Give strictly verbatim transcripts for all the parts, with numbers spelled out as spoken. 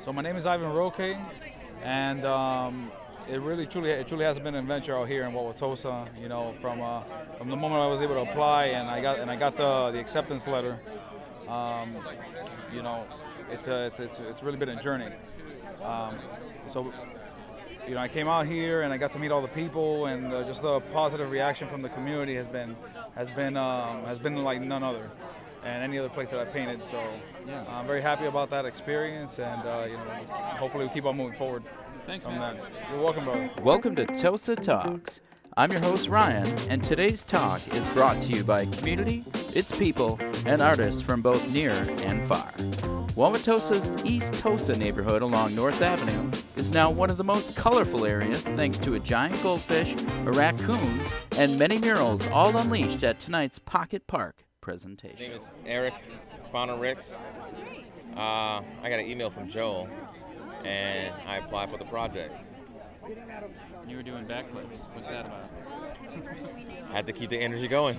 So my name is Ivan Roque, and um, it really truly it truly has been an adventure out here in Wauwatosa. You know, from uh, from the moment I was able to apply and I got and I got the the acceptance letter. Um, you know, it's a, it's it's it's really been a journey. Um, so. You know, I came out here and I got to meet all the people, and uh, just the positive reaction from the community has been has been um, has been like none other, and any other place that I painted. So yeah, I'm very happy about that experience, and uh, you know, hopefully we keep on moving forward. Thanks, from man. that. You're welcome, brother. Welcome to Tosa Talks. I'm your host, Ryan, and today's talk is brought to you by community, its people, and artists from both near and far. Wauwatosa's East Tosa neighborhood along North Avenue is now one of the most colorful areas thanks to a giant goldfish, a raccoon, and many murals all unleashed at tonight's Pocket Park presentation. My name is Eric Bonner Ricks. Uh, I got an email from Joel, and I applied for the project. You were doing backflips. What's that about? I had to keep the energy going.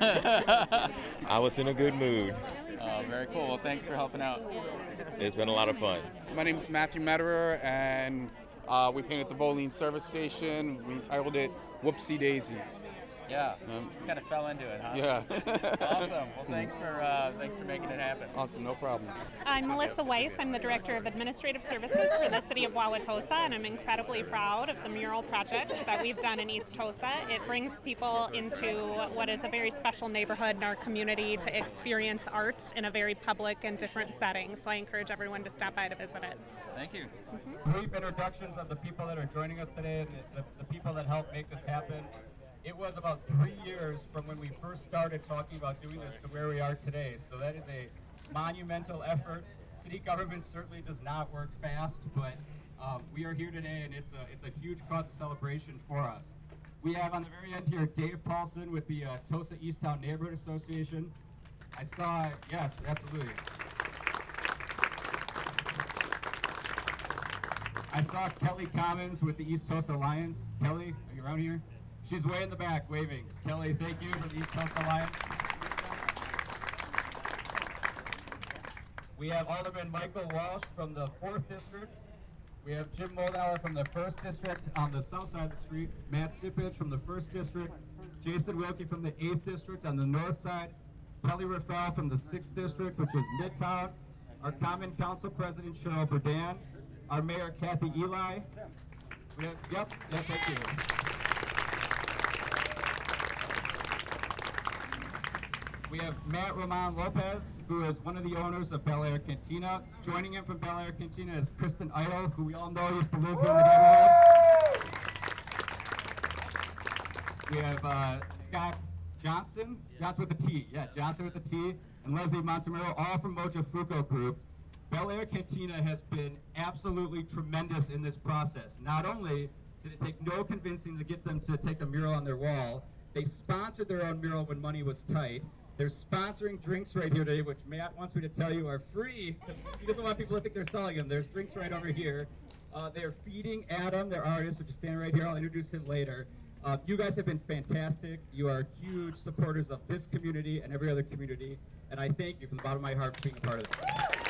I was in a good mood. Oh, very cool. Well, thanks for helping out. It's been a lot of fun. My name is Matthew Mederer, and uh, we painted the Voline service station. We entitled it Whoopsie Daisy. Yeah, um, just kind of fell into it, huh? Yeah. Awesome. Well, thanks for uh, thanks for making it happen. Awesome, no problem. I'm Melissa Weiss. I'm the Director of Administrative Services for the City of Wauwatosa, and I'm incredibly proud of the mural project that we've done in East Tosa. It brings people into what is a very special neighborhood in our community to experience art in a very public and different setting. So I encourage everyone to stop by to visit it. Thank you. Mm-hmm. Brief introductions of the people that are joining us today and the, the, the people that helped make this happen. It was about three years from when we first started talking about doing this to where we are today. So that is a monumental effort. City government certainly does not work fast, but um, we are here today, and it's a it's a huge cause of celebration for us. We have on the very end here Dave Paulson with the uh, Tosa Easttown Neighborhood Association. I saw, yes, absolutely. I saw Kelly Commons with the East Tosa Alliance. Kelly, are you around here? She's way in the back, waving. Kelly, thank you for the East Coast Alliance. We have Alderman Michael Walsh from the fourth District. We have Jim Moldenauer from the first District on the south side of the street. Matt Stipich from the first District. Jason Wilkie from the eighth District on the north side. Kelly Rafael from the sixth District, which is Midtown. Our Common Council President, Cheryl Burdan. Our Mayor, Kathy Eli. We have, yep, yep, thank you. We have Matt Roman Lopez, who is one of the owners of Bel Air Cantina. Joining him from Bel Air Cantina is Kristen Idle, who we all know used to live here in the neighborhood. We have uh, Scott Johnston, Johnson with a T, yeah, Johnson with a T, and Leslie Montemuro, all from Mojo Fuko Group. Bel Air Cantina has been absolutely tremendous in this process. Not only did it take no convincing to get them to take a mural on their wall, they sponsored their own mural when money was tight. They're sponsoring drinks right here today, which Matt wants me to tell you are free. He doesn't want people to think they're selling them. There's drinks right over here. Uh, they're feeding Adam, their artist, which is standing right here. I'll introduce him later. Uh, you guys have been fantastic. You are huge supporters of this community and every other community, and I thank you from the bottom of my heart for being a part of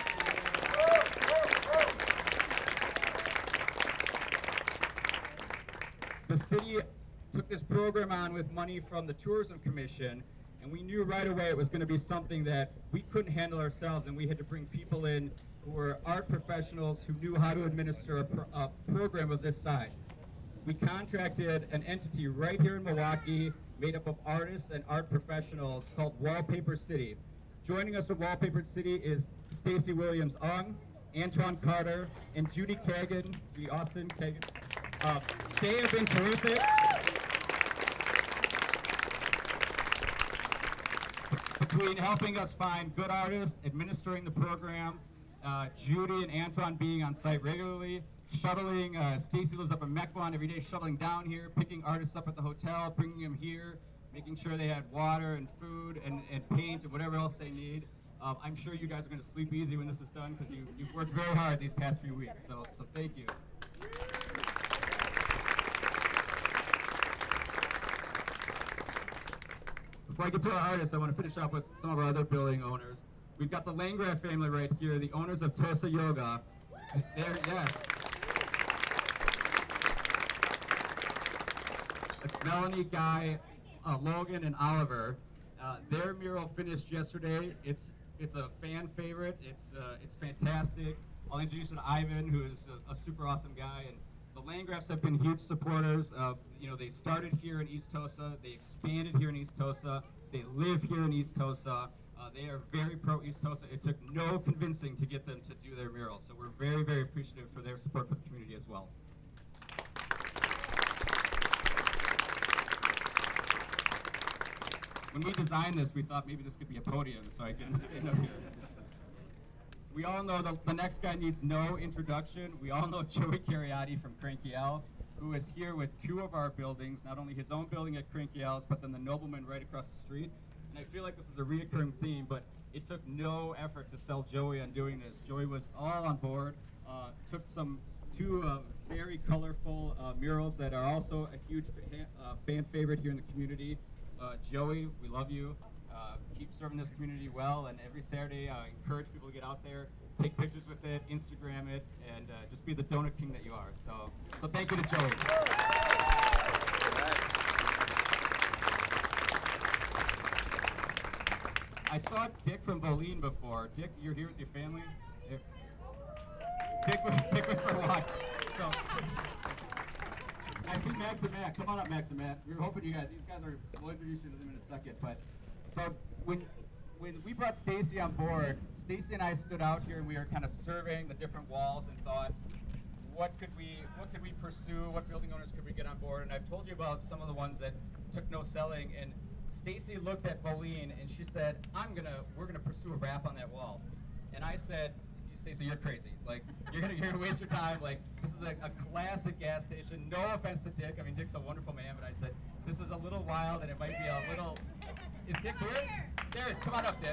this. The city took this program on with money from the Tourism Commission, and we knew right away it was going to be something that we couldn't handle ourselves, and we had to bring people in who were art professionals who knew how to administer a, pro a program of this size. We contracted an entity right here in Milwaukee made up of artists and art professionals called Wallpaper City. Joining us from Wallpaper City is Stacy Williams-Ung, Antoine Carter, and Judy Kagan, Judy Austin Kagan. Uh, they have been terrific. Between helping us find good artists, administering the program, uh, Judy and Antoine being on site regularly, shuttling, uh, Stacy lives up in Mequon every day, shuttling down here, picking artists up at the hotel, bringing them here, making sure they had water and food and, and paint and whatever else they need. Uh, I'm sure you guys are going to sleep easy when this is done because you, you've worked very hard these past few weeks, so, so thank you. Before I get to our artists, I want to finish off with some of our other building owners. We've got the Landgraf family right here, the owners of Tosa Yoga. There, yes. It's Melanie, Guy, uh, Logan, and Oliver. Uh, their mural finished yesterday. It's it's a fan favorite. It's uh, it's fantastic. I'll introduce you to Ivan, who is a, a super awesome guy, and the Landgrafs have been huge supporters. Of, you know, they started here in East Tosa. They expanded here in East Tosa. They live here in East Tosa. Uh, they are very pro East Tosa. It took no convincing to get them to do their mural, so we're very, very appreciative for their support for the community as well. When we designed this, we thought maybe this could be a podium, so I can stand up here. We all know the, the next guy needs no introduction. We all know Joey Cariotti from Cranky Al's, who is here with two of our buildings, not only his own building at Cranky Al's, but then the Nobleman right across the street. And I feel like this is a reoccurring theme, but it took no effort to sell Joey on doing this. Joey was all on board, uh, took some two uh, very colorful uh, murals that are also a huge fa uh, fan favorite here in the community. Uh, Joey, we love you. Uh, keep serving this community well, and every Saturday I uh, encourage people to get out there, take pictures with it, Instagram it, and uh, just be the donut king that you are. So, so thank you to Joey. I saw Dick from Boleyn before. Dick, you're here with your family? If Dick, Dick went for a walk. So, I see Max and Matt. Come on up, Max and Matt. We were hoping you guys, these guys are, we'll introduce you to them in a second. But so when when we brought Stacy on board, Stacy and I stood out here and we were kind of surveying the different walls and thought, what could we what could we pursue? What building owners could we get on board? And I've told you about some of the ones that took no selling. And Stacy looked at Boleyn and she said, I'm gonna we're gonna pursue a wrap on that wall. And I said, Stacey, you're crazy. Like, you're gonna, you're gonna waste your time. Like, this is a, a classic gas station. No offense to Dick. I mean, Dick's a wonderful man, but I said, this is a little wild and it might be a little, is Dick here? There, come on up, Dick.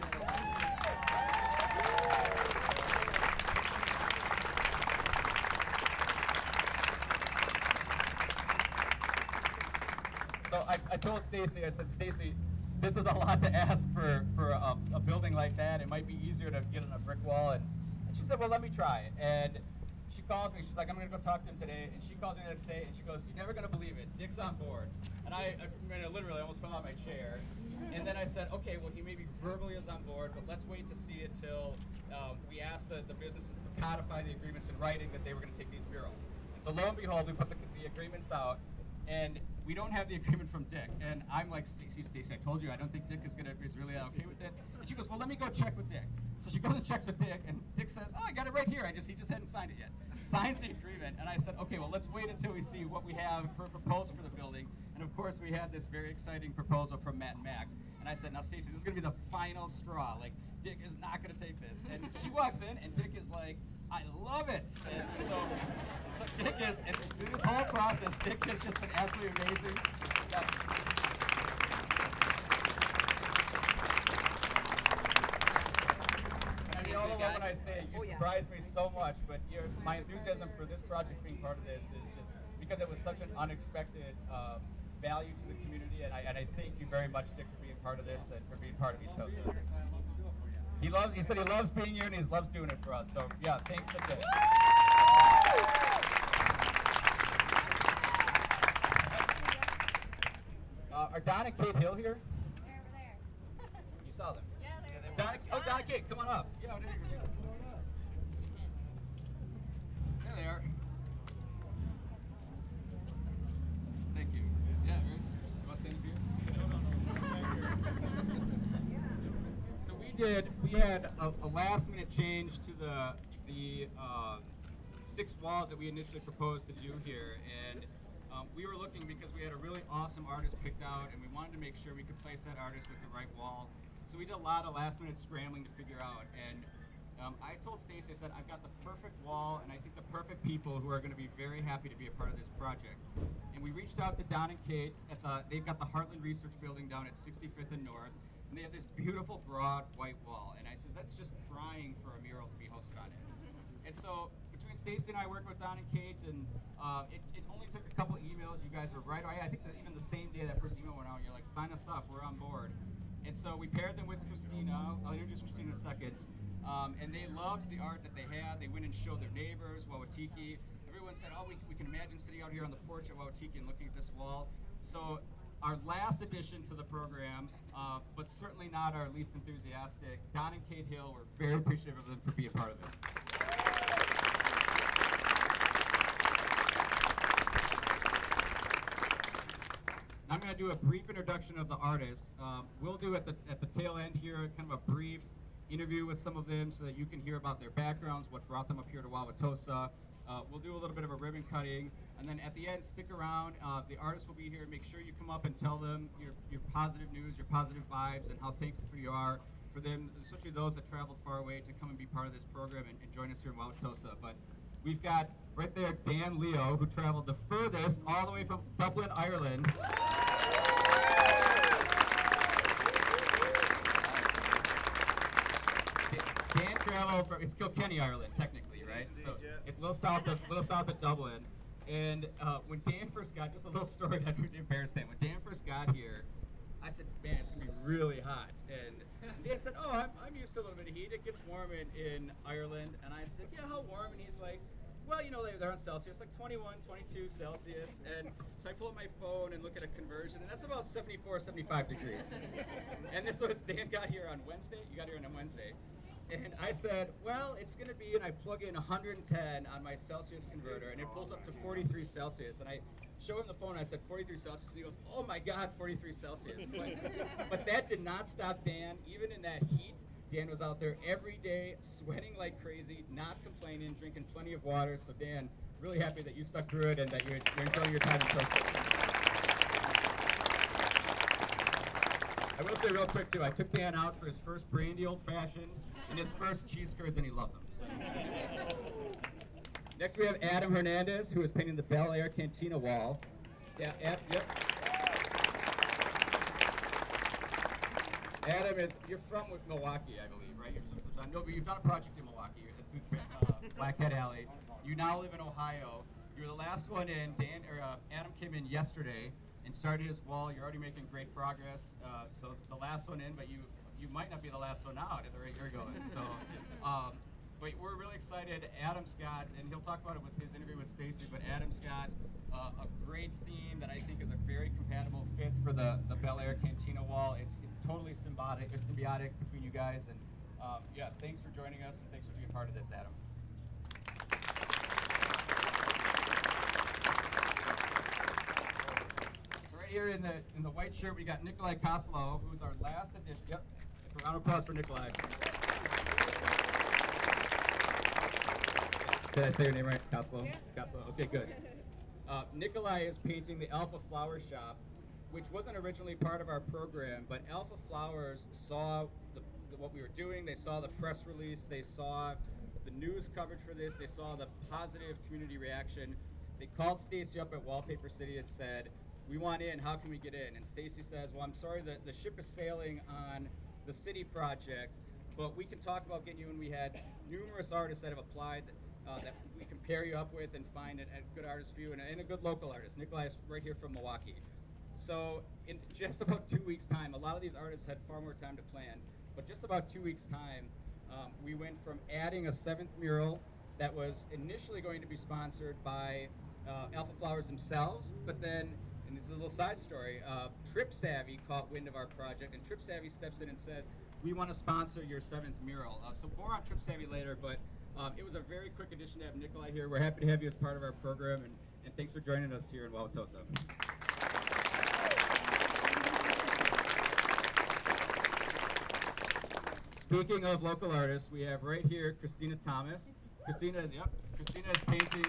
So I, I told Stacy, I said, Stacy, this is a lot to ask for, for a, a building like that. It might be easier to get on a brick wall. And, and she said, well, let me try. And she calls me. She's like, I'm going to go talk to him today. And she calls me the next day, and she goes, you're never going to believe it. Dick's on board. And I, I, I literally almost fell out my chair. And then I said, okay, well, he maybe verbally is on board, but let's wait to see it till um, we asked the, the businesses to codify the agreements in writing that they were going to take these murals. And so lo and behold, we put the, the agreements out. And we don't have the agreement from Dick. And I'm like, Stacy, Stacy, I told you, I don't think Dick is gonna is really okay with it. And she goes, well, let me go check with Dick. So she goes and checks with Dick, and Dick says, oh, I got it right here. I just he just hadn't signed it yet. Signs the agreement, and I said, okay, well, let's wait until we see what we have for a proposal for the building. And of course, we had this very exciting proposal from Matt and Max. And I said, now, Stacy, this is gonna be the final straw. Like, Dick is not gonna take this. And she walks in, and Dick is like, I love it. And so, so Dick is, and through this whole process, Dick has just been absolutely amazing. Yeah. I mean, all along when I say, you surprised me so much, but your, my enthusiasm for this project being part of this is just because it was such an unexpected um, value to the community, and I, and I thank you very much, Dick, for being part of this and for being part of East Coast. He loves. He said he loves being here and he loves doing it for us. So yeah, thanks to Dick. Uh, are Don and Kate Hill here? They're over there. You saw them. Yeah, they're Don, oh, Don and Kate, come on up. Yeah, there you go. There they are. Thank you. Yeah, right. You want to stand up here? So we did. We had a, a last-minute change to the the uh, six walls that we initially proposed to do here, and um, we were looking because we had a really awesome artist picked out, and we wanted to make sure we could place that artist with the right wall. So we did a lot of last-minute scrambling to figure out, and um, I told Stacy, I said, I've got the perfect wall, and I think the perfect people who are going to be very happy to be a part of this project. And we reached out to Don and Kate at the. They've got the Heartland Research Building down at sixty-fifth and North. And they have this beautiful broad white wall. And I said, that's just trying for a mural to be hosted on it. And so between Stacy and I worked with Don and Kate, and uh, it, it only took a couple of emails. You guys were right away. I think that even the same day that first email went out, you're like, sign us up, we're on board. And so we paired them with Christina. I'll introduce Christina in a second. Um, and they loved the art that they had. They went and showed their neighbors, Wawatiki. Everyone said, oh, we, we can imagine sitting out here on the porch at Wawatiki and looking at this wall. So our last addition to the program, uh, but certainly not our least enthusiastic, Don and Kate Hill, were very appreciative of them for being part of this. I'm going to do a brief introduction of the artists. Um, we'll do at the at the tail end here kind of a brief interview with some of them so that you can hear about their backgrounds, what brought them up here to Wauwatosa. Uh, we'll do a little bit of a ribbon cutting, and then at the end, stick around. Uh, the artists will be here. Make sure you come up and tell them your, your positive news, your positive vibes, and how thankful you are for them, especially those that traveled far away to come and be part of this program and, and join us here in Wauwatosa. But we've got right there Dan Leo, who traveled the furthest all the way from Dublin, Ireland. Dan traveled from, it's Kilkenny, Ireland, technically, right? So it's a little south of, little south of Dublin. And uh, when Dan first got, just a little story that would embarrass Dan. When Dan first got here, I said, man, it's gonna be really hot. And Dan said, oh, I'm, I'm used to a little bit of heat. It gets warm in, in Ireland. And I said, yeah, how warm? And he's like, well, you know, they, they're on Celsius, like twenty-one, twenty-two Celsius. And so I pull up my phone and look at a conversion, and that's about seventy-four, seventy-five degrees. And this was, Dan got here on Wednesday. You got here on Wednesday. And I said, well, it's going to be, and I plug in one hundred ten on my Celsius converter, and it pulls up to forty-three Celsius. And I show him the phone, and I said, forty-three Celsius. And he goes, oh my God, forty-three Celsius. But, but that did not stop Dan. Even in that heat, Dan was out there every day, sweating like crazy, not complaining, drinking plenty of water. So Dan, really happy that you stuck through it and that you're, you're enjoying your time in Costa. I will say real quick too, I took Dan out for his first brandy old fashioned and his first cheese curds, and he loved them. So. Next we have Adam Hernandez, who is painting the Bel Air Cantina wall. Yeah, Ad, yep. Adam is, you're from Milwaukee, I believe, right? You're from, I know, but you've done a project in Milwaukee, at uh, Blackhead Alley. You now live in Ohio. You're the last one in. Dan or uh, Adam came in yesterday and started his wall. You're already making great progress. Uh, so the last one in, but you you might not be the last one out at the rate you're going. So, um, but we're really excited. Adam Scott, and he'll talk about it with his interview with Stacy. But Adam Scott, uh, a great theme that I think is a very compatible fit for the the Bel Air Cantina wall. It's it's totally symbiotic. It's symbiotic between you guys. And um, yeah, thanks for joining us, and thanks for being part of this, Adam. Here in the in the white shirt, we got Nikolai Koslow, who's our last addition. Yep, a round of applause for Nikolai. Did I say your name right, Koslow? Yeah. Koslow. Okay, good. Uh, Nikolai is painting the Alpha Flower Shop, which wasn't originally part of our program, but Alpha Flowers saw the, the, what we were doing. They saw the press release. They saw the news coverage for this. They saw the positive community reaction. They called Stacy up at Wallpaper City and said, we want in, how can we get in? And Stacy says, well, I'm sorry, the, the ship is sailing on the city project, but we can talk about getting you in. We had numerous artists that have applied uh, that we can pair you up with and find a, a good artist for you and a, and a good local artist. Nikolai is right here from Milwaukee. So in just about two weeks' time, a lot of these artists had far more time to plan, but just about two weeks' time, um, we went from adding a seventh mural that was initially going to be sponsored by uh, Alpha Flowers themselves, but then, and this is a little side story, uh, Trip Savvy caught wind of our project, and Trip Savvy steps in and says, we want to sponsor your seventh mural. Uh, so more on Trip Savvy later, but um, it was a very quick addition to have Nikolai here. We're happy to have you as part of our program, and, and thanks for joining us here in Wauwatosa. Speaking of local artists, we have right here Christina Thomas. Christina is, yep, Christina is painting.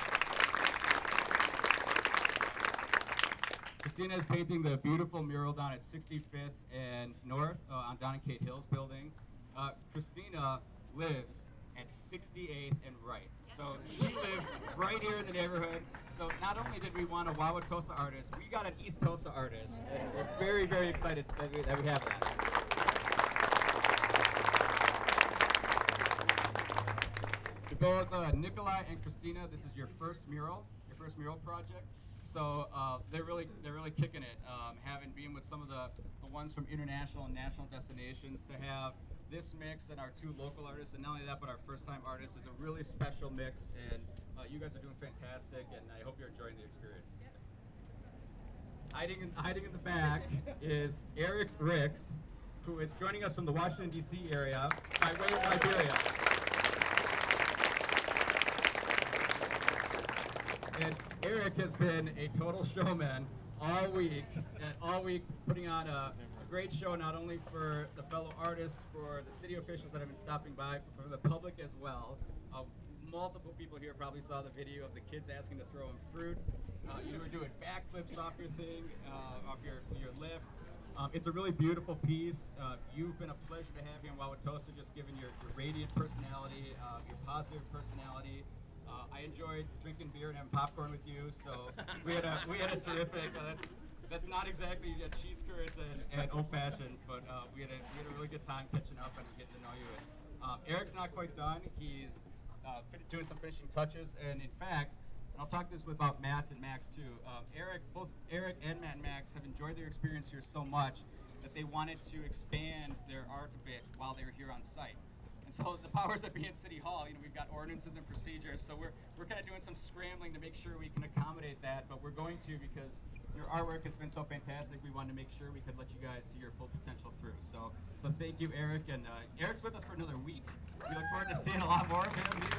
Christina is painting the beautiful mural down at sixty-fifth and North uh, on Don and Kate Hill's building. Uh, Christina lives at sixty-eighth and Wright. So she lives right here in the neighborhood. So not only did we want a Wauwatosa artist, we got an East Tosa artist. And we're very, very excited that we, that we have that. To both uh, Nikolai and Christina, this is your first mural, your first mural project. So uh, they're really they're really kicking it. Um, having been with some of the, the ones from international and national destinations, to have this mix and our two local artists, and not only that, but our first-time artists is a really special mix, and uh, you guys are doing fantastic, and I hope you're enjoying the experience. Hiding in, hiding in the back is Eric Ricks, who is joining us from the Washington, D C area by way of Liberia. And Eric has been a total showman all week, and all week putting on a, a great show, not only for the fellow artists, for the city officials that have been stopping by, but for the public as well. Uh, multiple people here probably saw the video of the kids asking to throw him fruit. Uh, you were doing backflips off your thing, uh, off your, your lift. Um, it's a really beautiful piece. Uh, you've been a pleasure to have here in Wauwatosa, just given your, your radiant personality, uh, your positive personality. Uh, I enjoyed drinking beer and having popcorn with you, so we had a we had a terrific. Uh, that's that's not exactly uh, cheese curds and, and old fashions, but uh, we had a we had a really good time catching up and getting to know you. And, um, Eric's not quite done. He's uh, fin- doing some finishing touches, and in fact, and I'll talk this about Matt and Max too. Um, Eric, both Eric and Matt and Max have enjoyed their experience here so much that they wanted to expand their art a bit while they were here on site. And so the powers that be in City Hall, you know, we've got ordinances and procedures, so we're we're kind of doing some scrambling to make sure we can accommodate that, but we're going to because your artwork has been so fantastic. We wanted to make sure we could let you guys see your full potential through. So so thank you, Eric, and uh, Eric's with us for another week. We look forward to seeing a lot more of him here.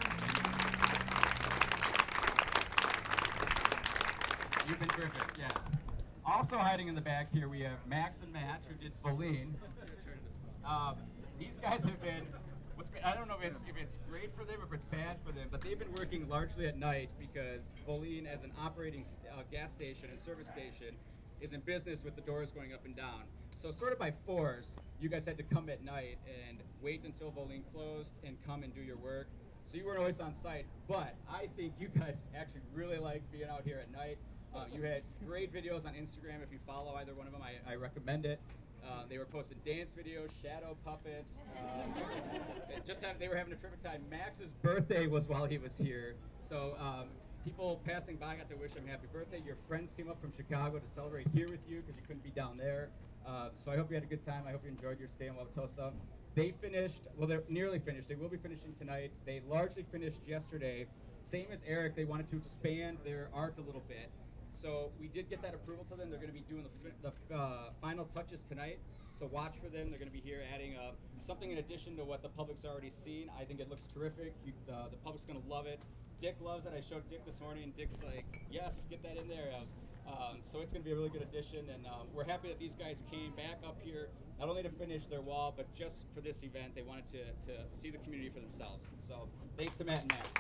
You've been terrific, yeah. Also hiding in the back here, we have Max and Matt, who did Boleyn. Um, these guys have been, what's been, I don't know if it's, if it's great for them or if it's bad for them, but they've been working largely at night because Boleyn, as an operating uh, gas station and service station, is in business with the doors going up and down. So sort of by force, you guys had to come at night and wait until Boleyn closed and come and do your work. So you weren't always on site, but I think you guys actually really liked being out here at night. Uh, you had great videos on Instagram. If you follow either one of them, I, I recommend it. Uh, they were posting dance videos, shadow puppets. Um, they just have, they were having a terrific time. Max's birthday was while he was here, so um, people passing by got to wish him happy birthday. Your friends came up from Chicago to celebrate here with you because you couldn't be down there. Uh, so I hope you had a good time. I hope you enjoyed your stay in Wauwatosa. They finished, well, they're nearly finished. They will be finishing tonight. They largely finished yesterday. Same as Eric, they wanted to expand their art a little bit. So we did get that approval to them. They're going to be doing the, fi- the uh, final touches tonight. So watch for them. They're going to be here adding uh, something in addition to what the public's already seen. I think it looks terrific. You, uh, the public's going to love it. Dick loves it. I showed Dick this morning, and Dick's like, yes, get that in there. Uh, um, so it's going to be a really good addition, and um, we're happy that these guys came back up here, not only to finish their wall, but just for this event. They wanted to, to see the community for themselves. So thanks to Matt and Matt.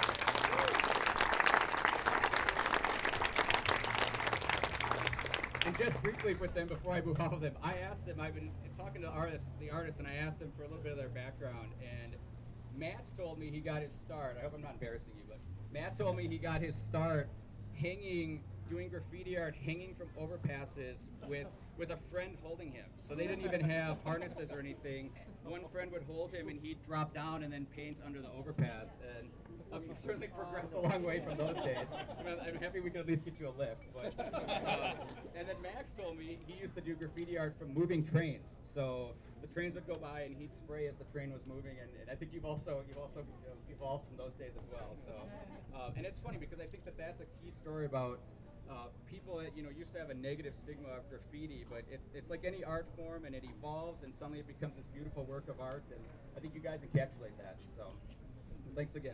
And just briefly with them, before I move off of them, I asked them, I've been talking to artists, the artists, and I asked them for a little bit of their background. And Matt told me he got his start. I hope I'm not embarrassing you, but Matt told me he got his start hanging, doing graffiti art, hanging from overpasses with, with a friend holding him. So they didn't even have harnesses or anything. One friend would hold him, and he'd drop down and then paint under the overpass. And Um, you've certainly progressed a long way from those days. I'm, I'm happy we could at least get you a lift. But, uh, and then Max told me he used to do graffiti art from moving trains. So the trains would go by and he'd spray as the train was moving. And, and I think you've also you've also you know, evolved from those days as well. So, uh, and it's funny because I think that that's a key story about uh, people that you know used to have a negative stigma of graffiti, but it's it's like any art form, and it evolves, and suddenly it becomes this beautiful work of art. And I think you guys encapsulate that. So, thanks again.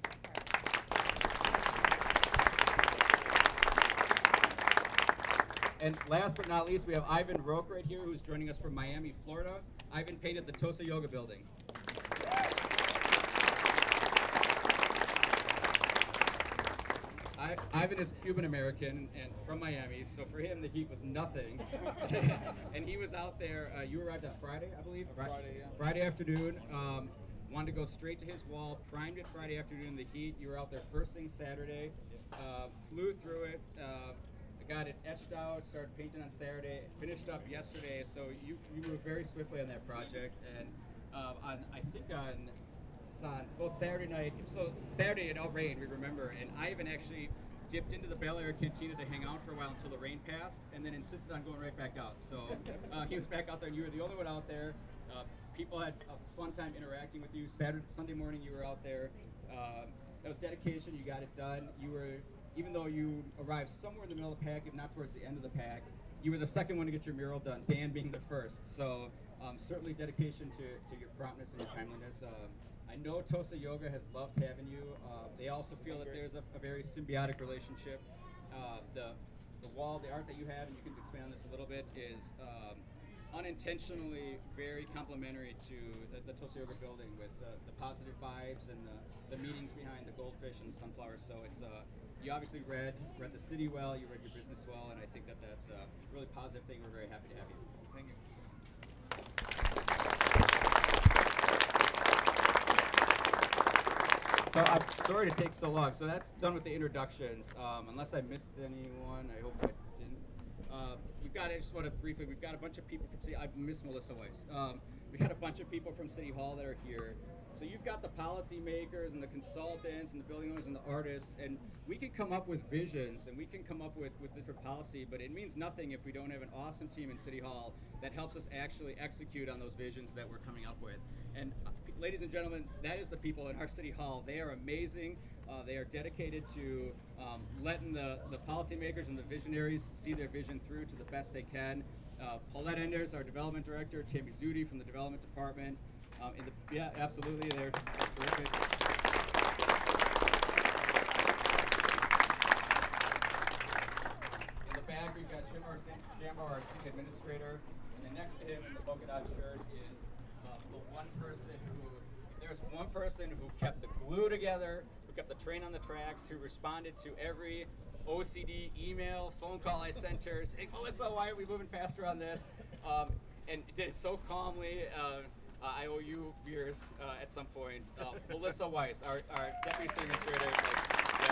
And last but not least, we have Ivan Roque right here, who's joining us from Miami, Florida. Ivan painted the Tosa Yoga building. I, Ivan is Cuban American and from Miami, so for him the heat was nothing. And he was out there. Uh, you arrived on Friday, I believe. Friday, yeah. Friday afternoon. Um, wanted to go straight to his wall. Primed it Friday afternoon in the heat. You were out there first thing Saturday. Uh, flew through it. Uh, Got it etched out, started painting on Saturday, finished up yesterday, so you, you moved very swiftly on that project, and uh, on I think on, on both Saturday night, so Saturday it all rained, we remember, and Ivan actually dipped into the Bel Air Cantina to hang out for a while until the rain passed, and then insisted on going right back out. So uh, he was back out there, and you were the only one out there. Uh, people had a fun time interacting with you. Saturday, Sunday morning, you were out there. Um, that was dedication. You got it done. You were, even though you arrived somewhere in the middle of the pack, if not towards the end of the pack, you were the second one to get your mural done. Dan being the first. So um, certainly dedication to, to your promptness and your timeliness. Um, I know Tosa Yoga has loved having you. Uh, they also feel that there's a, a very symbiotic relationship. Uh, the the wall, the art that you have, and you can expand on this a little bit, is um, unintentionally very complementary to the, the Tosa Yoga building with uh, the positive vibes and the, the meanings behind the goldfish and sunflowers. So it's uh, you obviously read read the city well, you read your business well, and I think that that's a really positive thing. We're very happy to have you. Thank you. So I'm sorry to take so long. So that's done with the introductions. Um, unless I missed anyone, I hope I didn't. Uh, we've got, I just want to briefly, we've got a bunch of people from City, I miss Melissa Weiss. Um, we've got a bunch of people from City Hall that are here. So you've got the policymakers and the consultants and the building owners and the artists, and we can come up with visions and we can come up with, with different policy, but it means nothing if we don't have an awesome team in City Hall that helps us actually execute on those visions that we're coming up with. And uh, ladies and gentlemen, that is the people in our City Hall. They are amazing. Uh, they are dedicated to um, letting the, the policymakers and the visionaries see their vision through to the best they can. Uh, Paulette Enders, our development director, Tammy Zudi from the development department. Um, in the, yeah, absolutely, they're, they're terrific. In the back, we've got Jim Jambo, our city administrator, and then next to him in the polka dot shirt is uh, the one person who, if there's one person who kept the glue together, who kept the train on the tracks, who responded to every O C D email, phone call I sent her, saying, Melissa, why are we moving faster on this? Um, and did it so calmly. Uh, Uh, I owe you beers uh, at some point. Uh, Melissa Weiss, our, our deputy city administrator. Like, yeah.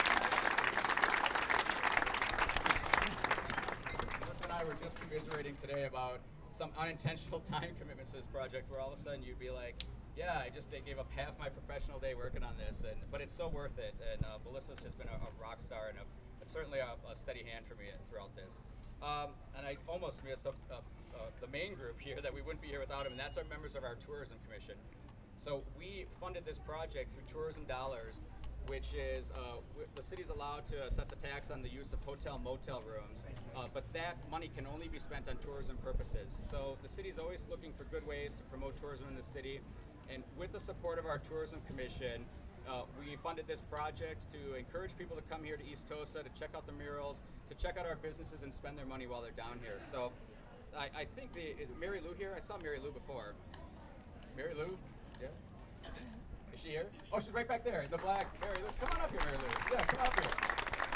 Melissa and I were just commiserating today about some unintentional time commitments to this project, where all of a sudden you'd be like, "Yeah, I just gave up half my professional day working on this," and but it's so worth it. And uh, Melissa's just been a, a rock star and a, certainly a, a steady hand for me throughout this. Um, and I almost missed a, a Uh, the main group here that we wouldn't be here without them, and that's our members of our tourism commission. So we funded this project through tourism dollars, which is uh, w- the city's allowed to assess a tax on the use of hotel motel rooms, uh, but that money can only be spent on tourism purposes. So the city's always looking for good ways to promote tourism in the city, and with the support of our tourism commission, Uh, we funded this project to encourage people to come here to East Tosa, to check out the murals, to check out our businesses and spend their money while they're down here. So I, I think the, is Mary Lou here? I saw Mary Lou before. Mary Lou? Yeah. Is she here? Oh, she's right back there in the black. Mary Lou, come on up here, Mary Lou. Yeah, come up here.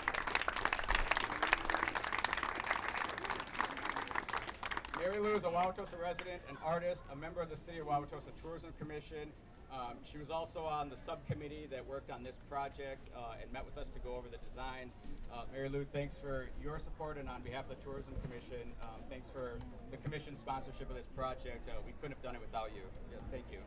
Mary Lou is a Wauwatosa resident, an artist, a member of the City of Wauwatosa Tourism Commission. Um, she was also on the subcommittee that worked on this project uh, and met with us to go over the designs. Uh, Mary Lou, thanks for your support, and on behalf of the Tourism Commission, um, thanks for the commission sponsorship of this project. Uh, we couldn't have done it without you. Yeah, thank you.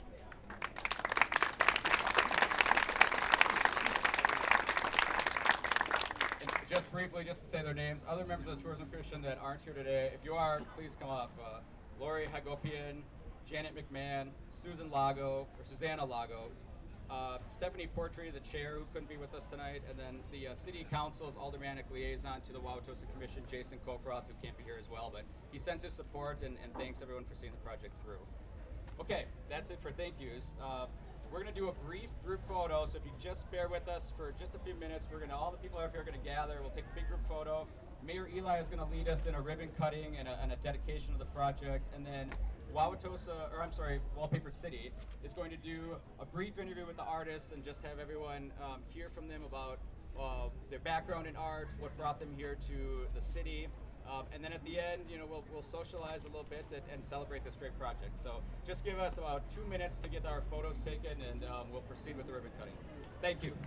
And just briefly, just to say their names, other members of the Tourism Commission that aren't here today, if you are, please come up. Uh, Lori Hagopian, Janet McMahon, Susan Lago, or Susanna Lago, uh, Stephanie Portree, the chair, who couldn't be with us tonight, and then the uh, City Council's aldermanic liaison to the Wauwatosa Commission, Jason Kofroth, who can't be here as well, but he sends his support and, and thanks everyone for seeing the project through. Okay, that's it for thank yous. Uh, we're going to do a brief group photo, so if you just bear with us for just a few minutes, we're going to, all the people up here are going to gather, we'll take a big group photo. Mayor Eli is going to lead us in a ribbon cutting and a, and a dedication of the project, and then Wauwatosa, or I'm sorry, Wallpaper City is going to do a brief interview with the artists and just have everyone um, hear from them about uh, their background in art, what brought them here to the city, um, and then at the end, you know, we'll, we'll socialize a little bit and, and celebrate this great project. So just give us about two minutes to get our photos taken, and um, we'll proceed with the ribbon cutting. Thank you.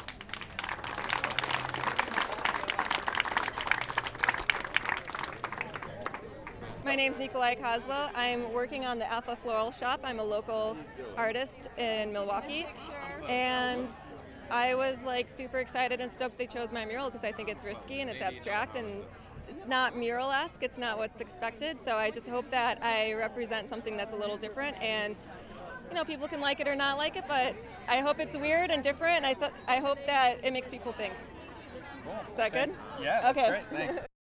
My name's Nikolai Kozlo. I'm working on the Alpha Floral Shop. I'm a local artist in Milwaukee. And I was like super excited and stoked they chose my mural because I think it's risky and it's abstract and it's not mural-esque. It's not what's expected. So I just hope that I represent something that's a little different, and you know, people can like it or not like it, but I hope it's weird and different. And I th- I hope that it makes people think. Cool. Is that good? Yeah. That's Okay. Great. Thanks.